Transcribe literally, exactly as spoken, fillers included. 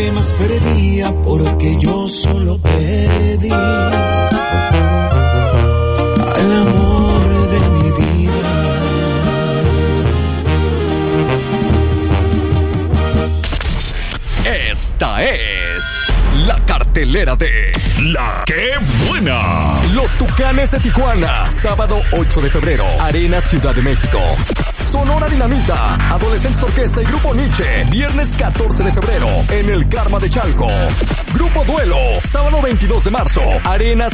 que más perdía porque yo solo perdí al amor de mi vida. Esta es la cartelera de La Qué Buena. Los Tucanes de Tijuana, sábado ocho de febrero, Arena Ciudad de México. Sonora Dinamita, Adolescentes Orquesta y Grupo Nietzsche, viernes catorce de febrero, en el Karma de Chalco. Grupo Duelo, sábado veintidós de marzo, Arena